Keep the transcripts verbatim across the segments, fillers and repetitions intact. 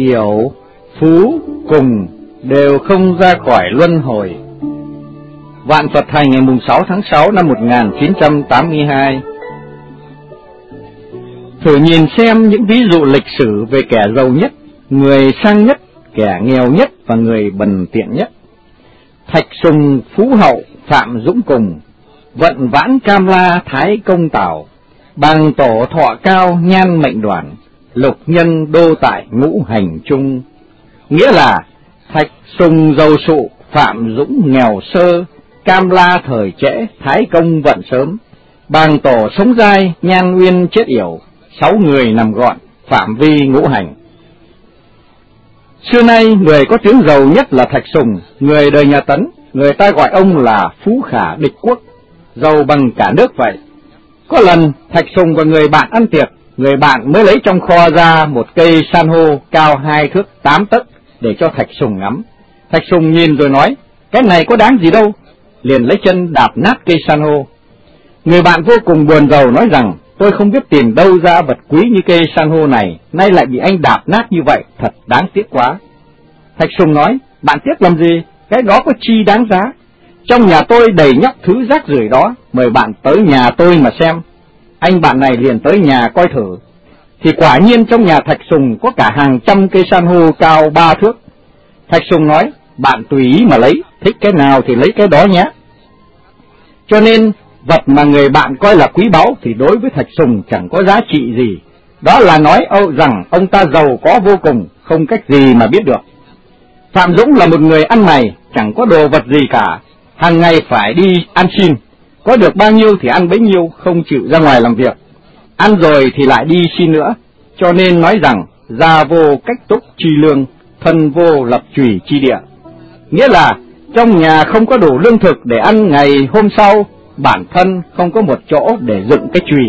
yểu, phú, cùng đều không ra khỏi luân hồi. Vạn Phật Thành ngày sáu tháng sáu năm một nghìn chín trăm tám mươi hai. Thử nhìn xem những ví dụ lịch sử về kẻ giàu nhất, người sang nhất, kẻ nghèo nhất và người bần tiện nhất. Thạch Sùng Phú Hậu, Phạm Dũng Cùng, Vận Vãn Cam La Thái Công Tảo, Bằng Tổ Thọ Cao Nhan Mệnh Đoàn, Lục Nhân Đô Tại Ngũ Hành Trung. Nghĩa là Thạch Sùng giàu sụ, Phạm Dũng nghèo sơ, Cam La thời trễ, Thái Công vận sớm, Bằng Tổ sống dai, Nhan Uyên chết yểu, sáu người nằm gọn, phạm vi ngũ hành. Xưa nay người có tiếng giàu nhất là Thạch Sùng, người đời nhà Tấn, người ta gọi ông là Phú Khả Địch Quốc, giàu bằng cả nước vậy. Có lần Thạch Sùng và người bạn ăn tiệc, người bạn mới lấy trong kho ra một cây san hô cao hai thước tám tấc để cho Thạch Sùng ngắm. Thạch Sùng nhìn rồi nói, cái này có đáng gì đâu, liền lấy chân đạp nát cây san hô. Người bạn vô cùng buồn rầu nói rằng, tôi không biết tìm đâu ra vật quý như cây san hô này, nay lại bị anh đạp nát như vậy, thật đáng tiếc quá. Thạch Sùng nói, bạn tiếc làm gì, cái đó có chi đáng giá. Trong nhà tôi đầy nhóc thứ rác rưởi đó, mời bạn tới nhà tôi mà xem. Anh bạn này liền tới nhà coi thử, thì quả nhiên trong nhà Thạch Sùng có cả hàng trăm cây san hô cao ba thước. Thạch Sùng nói, bạn tùy ý mà lấy, thích cái nào thì lấy cái đó nhé. Cho nên vật mà người bạn coi là quý báu thì đối với Thạch Sùng chẳng có giá trị gì. Đó là nói âu rằng ông ta giàu có vô cùng, không cách gì mà biết được. Phạm Dũng là một người ăn mày, chẳng có đồ vật gì cả, hàng ngày phải đi ăn xin, có được bao nhiêu thì ăn bấy nhiêu, không chịu ra ngoài làm việc. Ăn rồi thì lại đi xin nữa, cho nên nói rằng gia vô cách túc chi lương, thân vô lập chùy chi địa. Nghĩa là trong nhà không có đủ lương thực để ăn ngày hôm sau, bản thân không có một chỗ để dựng cái chùy.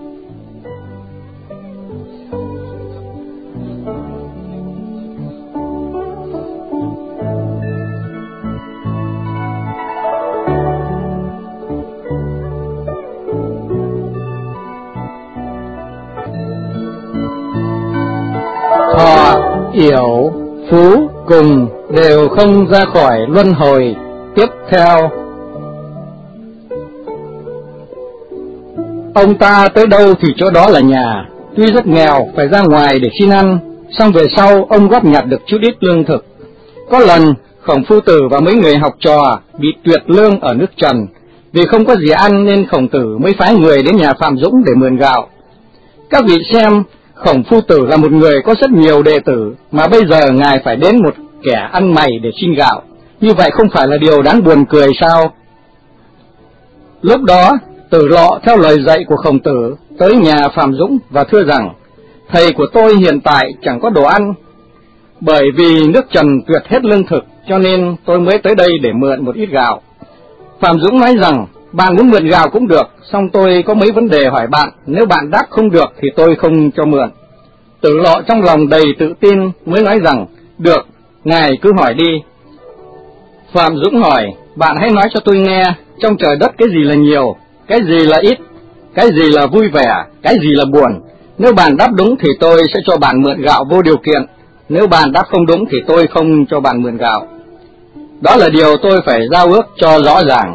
Thọ, yểu, phú, cùng đều không ra khỏi luân hồi. Tiếp theo, ông ta tới đâu thì chỗ đó là nhà, tuy rất nghèo phải ra ngoài để xin ăn, xong về sau ông góp nhặt được chút ít lương thực. Có lần Khổng Phu Tử và mấy người học trò bị tuyệt lương ở nước Trần, vì không có gì ăn nên Khổng Tử mới phái người đến nhà Phạm Dũng để mượn gạo. Các vị xem, Khổng Phu Tử là một người có rất nhiều đệ tử, mà bây giờ ngài phải đến một kẻ ăn mày để xin gạo, như vậy không phải là điều đáng buồn cười sao? Lúc đó Tử Lọ theo lời dạy của Khổng Tử tới nhà Phạm Dũng và thưa rằng, thầy của tôi hiện tại chẳng có đồ ăn, bởi vì nước Trần tuyệt hết lương thực, cho nên tôi mới tới đây để mượn một ít gạo. Phạm Dũng nói rằng, bạn muốn mượn gạo cũng được, song tôi có mấy vấn đề hỏi bạn, nếu bạn đáp không được thì tôi không cho mượn. Tử Lọ trong lòng đầy tự tin mới nói rằng, được, ngài cứ hỏi đi. Phạm Dũng hỏi, bạn hãy nói cho tôi nghe, trong trời đất cái gì là nhiều, cái gì là ít, cái gì là vui vẻ, cái gì là buồn. Nếu bạn đáp đúng thì tôi sẽ cho bạn mượn gạo vô điều kiện, nếu bạn đáp không đúng thì tôi không cho bạn mượn gạo. Đó là điều tôi phải giao ước cho rõ ràng.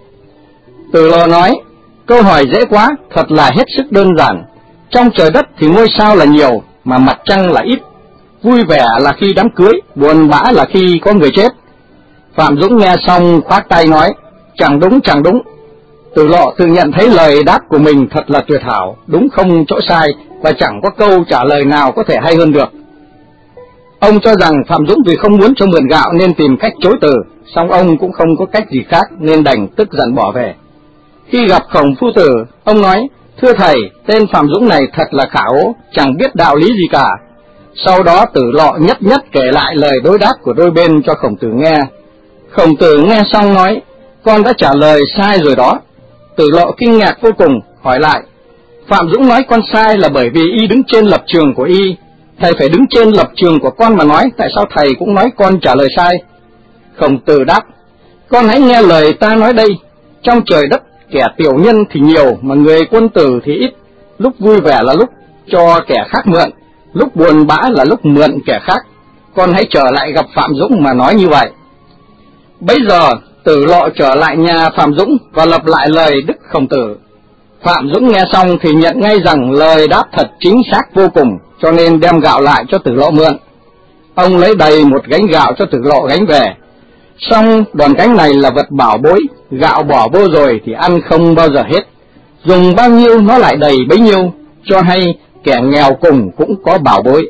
Tử Lọ nói, câu hỏi dễ quá, thật là hết sức đơn giản. Trong trời đất thì ngôi sao là nhiều, mà mặt trăng là ít. Vui vẻ là khi đám cưới, buồn bã là khi có người chết. Phạm Dũng nghe xong khoát tay nói, chẳng đúng chẳng đúng. Tử Lọ tự nhận thấy lời đáp của mình thật là tuyệt hảo, đúng không chỗ sai, và chẳng có câu trả lời nào có thể hay hơn được. Ông cho rằng Phạm Dũng vì không muốn cho mượn gạo nên tìm cách chối từ, song ông cũng không có cách gì khác nên đành tức giận bỏ về. Khi gặp Khổng Phu Tử, ông nói, thưa thầy, tên Phạm Dũng này thật là khả ố, chẳng biết đạo lý gì cả. Sau đó Tử Lọ nhất nhất kể lại lời đối đáp của đôi bên cho Khổng Tử nghe. Khổng Tử nghe xong nói, con đã trả lời sai rồi đó. Tử Lọ kinh ngạc vô cùng, hỏi lại, Phạm Dũng nói con sai là bởi vì y đứng trên lập trường của y, thầy phải đứng trên lập trường của con mà nói, tại sao thầy cũng nói con trả lời sai? Khổng Tử đáp, con hãy nghe lời ta nói đây, trong trời đất kẻ tiểu nhân thì nhiều, mà người quân tử thì ít. Lúc vui vẻ là lúc cho kẻ khác mượn, lúc buồn bã là lúc mượn kẻ khác, con hãy trở lại gặp Phạm Dũng mà nói như vậy. Bấy giờ Tử Lộ trở lại nhà Phạm Dũng và lặp lại lời Đức Khổng Tử. Phạm Dũng nghe xong thì nhận ngay rằng lời đáp thật chính xác vô cùng, cho nên đem gạo lại cho Tử Lộ mượn. Ông lấy đầy một gánh gạo cho Tử Lộ gánh về. Xong đoàn gánh này là vật bảo bối, gạo bỏ vô rồi thì ăn không bao giờ hết, dùng bao nhiêu nó lại đầy bấy nhiêu, cho hay kẻ nghèo cùng cũng có bảo bối.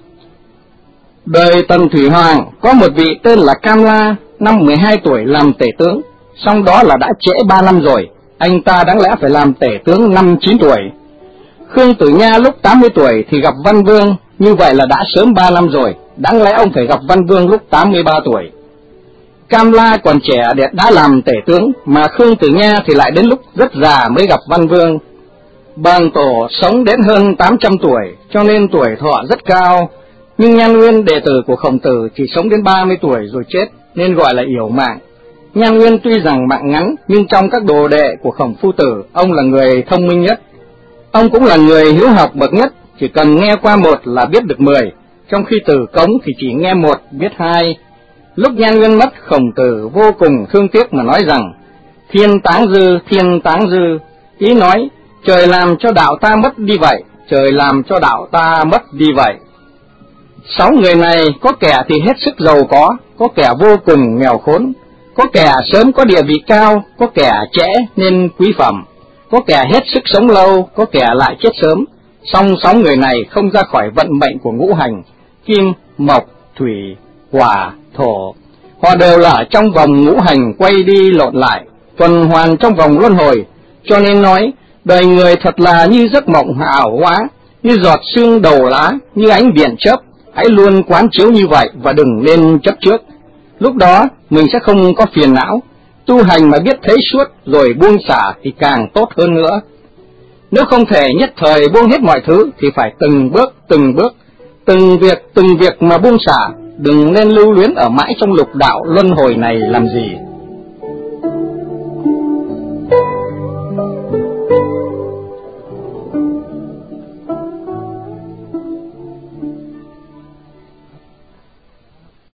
Đời Tần Thủy Hoàng có một vị tên là Cam La, năm mười hai tuổi làm tể tướng, xong đó là đã trễ ba năm rồi, anh ta đáng lẽ phải làm tể tướng năm chín tuổi. Khương Tử Nha lúc tám mươi tuổi thì gặp Văn Vương, như vậy là đã sớm ba năm rồi, đáng lẽ ông phải gặp Văn Vương lúc tám mươi ba tuổi. Cam La còn trẻ để đã làm tể tướng, mà Khương Tử Nha thì lại đến lúc rất già mới gặp Văn Vương. Bàn Tổ sống đến hơn tám trăm tuổi, cho nên tuổi thọ rất cao, nhưng Nhan Nguyên đệ tử của Khổng Tử chỉ sống đến ba mươi tuổi rồi chết, nên gọi là yểu mạng. Nhan Nguyên tuy rằng mạng ngắn, nhưng trong các đồ đệ của Khổng Phu Tử, ông là người thông minh nhất. Ông cũng là người hiếu học bậc nhất, chỉ cần nghe qua một là biết được mười, trong khi Tử Cống thì chỉ nghe một biết hai. Lúc Nhan Nguyên mất, Khổng Tử vô cùng thương tiếc mà nói rằng: thiên táng dư, thiên táng dư, ý nói trời làm cho đạo ta mất đi vậy, trời làm cho đạo ta mất đi vậy. Sáu người này có kẻ thì hết sức giàu có, có kẻ vô cùng nghèo khốn, có kẻ sớm có địa vị cao, có kẻ trễ nên quý phẩm, có kẻ hết sức sống lâu, có kẻ lại chết sớm. Song sáu người này không ra khỏi vận mệnh của ngũ hành kim, mộc, thủy, hỏa, thổ. Họ đều là ở trong vòng ngũ hành quay đi lộn lại, tuần hoàn trong vòng luân hồi, cho nên nói đời người thật là như giấc mộng ảo hóa, như giọt sương đầu lá, như ánh điện chớp. Hãy luôn quán chiếu như vậy và đừng nên chấp trước. Lúc đó mình sẽ không có phiền não, tu hành mà biết thấy suốt rồi buông xả thì càng tốt hơn nữa. Nếu không thể nhất thời buông hết mọi thứ thì phải từng bước từng bước, từng việc từng việc mà buông xả, đừng nên lưu luyến ở mãi trong lục đạo luân hồi này làm gì.